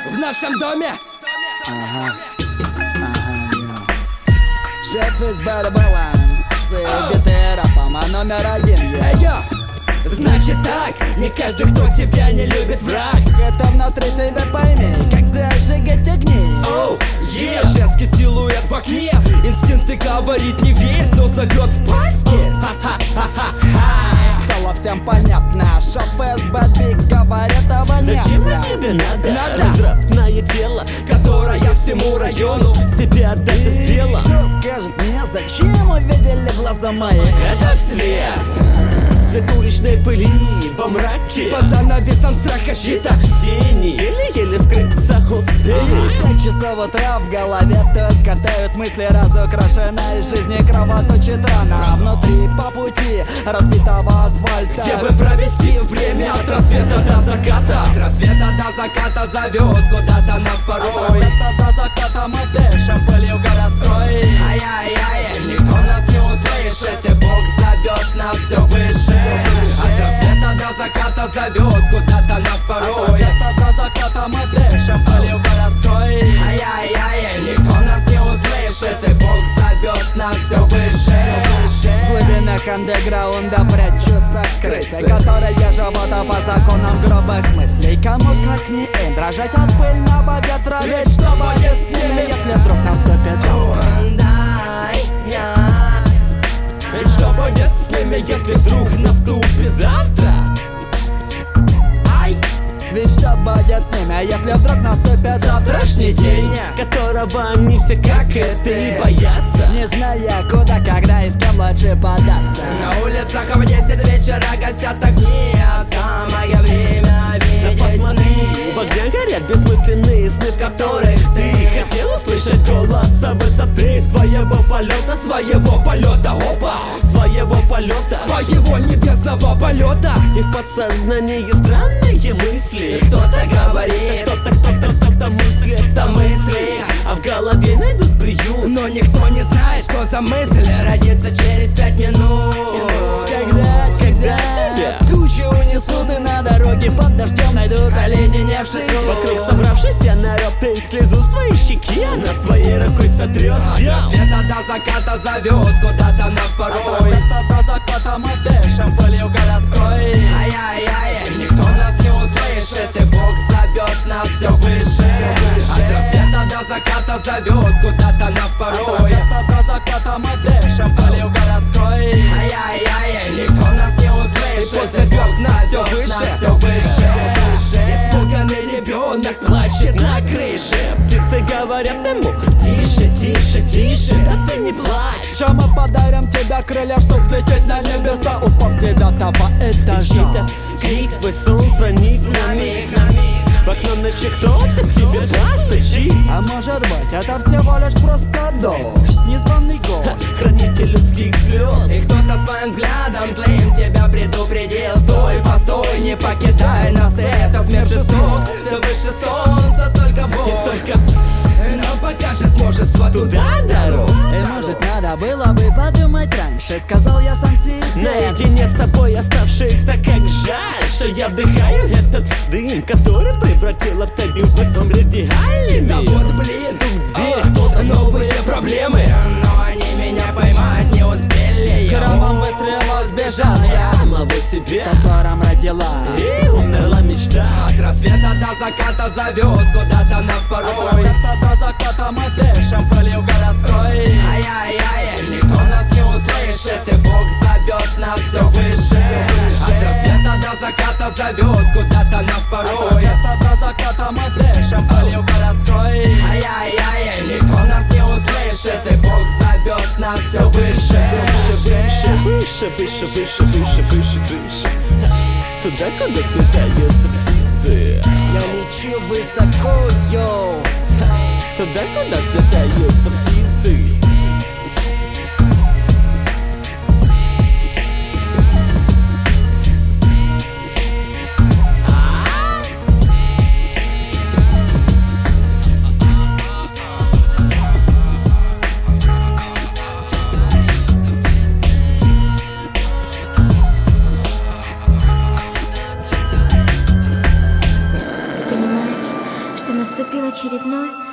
в нашем доме. Шеф из Bad Balance, биты рэпом, номер один я. Йо, значит так, не каждый, кто тебя не любит, враг. Это внутри себя пойми, как зажигать огни. Оу, женский силуэт в окне, инстинкты говорит не верит, но зовет в пасти. Стало всем понятно, что ФСБ Биг говорит этого нет. Зачем тебе надо? Развратное тело, Которая всему району себя отдать успела. Кто скажет мне, зачем увидели глаза мои? этот цвет. Цвет уличной пыли во мраке, Под занавесом страха щита. тени еле-еле скрыться успели. 5 часов утра в голове только тают мысли, разукрашенной жизни кровоточит рана. Внутри по пути разбитого асфальта, Где бы провести время от рассвета до заката. От рассвета до заката зовет куда-то нас от порой. рассвета до заката мы дышим пылью городской. Ай-яй-яй, никто нас не услышит, и Бог зовет нас все выше. От рассвета до заката зовет куда-то нас От порой. рассвета до заката мы дышим пылью городской. Ай-яй-яй, никто нас не услышит, и Бог зовет нас все выше. В глубинах андеграунда прячутся крысы, которые живут по законам грубых мыслей. Кому как не им дрожать от пыльного ветра, ведь что будет с ними, если вдруг наступит завтра? Ведь что будет с ними, если вдруг наступит завтра? Ай, Ведь что будет с ними, если вдруг наступит завтрашний день. Которого они все как это и боятся. Не зная куда, когда и с кем лучше податься. На улицах в 10 вечера гасят огни, а самое время видеть Посмотри, сны, в огнях горят бессмысленные сны, в которых ты хотел услышать голос со высоты своего полета, своего полета, опа, своего полета. своего небесного полета. И в подсознании странные мысли. Кто-то говорит, Кто-то мыслит, это мысли, а в голове найдут приют. но никто не знает, что за мысль родится через 5 минут. Когда тебя тучи унесут и на дороге под дождем найдут Оледеневший труд. вокруг собравшийся народ, ты слезу с твоей щеки она своей рукой сотрет. От рассвета до заката зовет куда-то нас От порой. рассвета до заката мы дышим пылью городской. Ай-яй-яй, никто нас не услышит, и Бог зовет нас все выше. От рассвета до заката зовет куда-то нас От порой. рассвета до заката мы дышим пылью городской. Ай-яй-яй, никто нас не услышит, и Бог зовет нас все выше. Испуганный ребенок плачет на крыше. Птицы говорят ему: Тише, тише, тише, да ты не плачь. Что мы подарим тебе крылья, чтоб взлететь на небеса, упав с 9-го этажа. чей-то крик твой сон проник на миг. В окно ночи кто-то тебе постучит. А может быть, это всего лишь просто дождь, незваный гость. Хранитель людских слез. И кто-то своим взглядом злым тебя предупредил. Стой, постой, не покидай нас, этот мир жесток. Да выше солнца только И Бог только нам покажет множество туда дорог. И может надо было бы подумать раньше, сказал я сам себе. наедине с собой оставшись, так как жаль, что я вдыхаю этот дым, который превратил Оттавию в сон раздягальный Да мир. вот блин, дверь. новые проблемы, но они меня поймать не успели. Громом выстрела сбежал я, Самого себе, в котором родилась. и умерла мечта. От рассвета до заката зовет куда-то нас От порой. рассвета до заката мы дышим пылью городской. Ай-яй-яй, никто нас не услышит, и Бог зовет нас все выше. От рассвета до заката зовет куда-то нас От порой. рассвета до заката мы дышим пылью городской. Ай-яй-яй, никто нас не услышит, и Бог зовет нас все выше. Выше, выше, выше, выше, выше, выше, выше. Туда, куда слетаются птицы. Я лечу высоко, йоу. Туда, куда слетаются птицы. Понимаешь, что Наступил очередной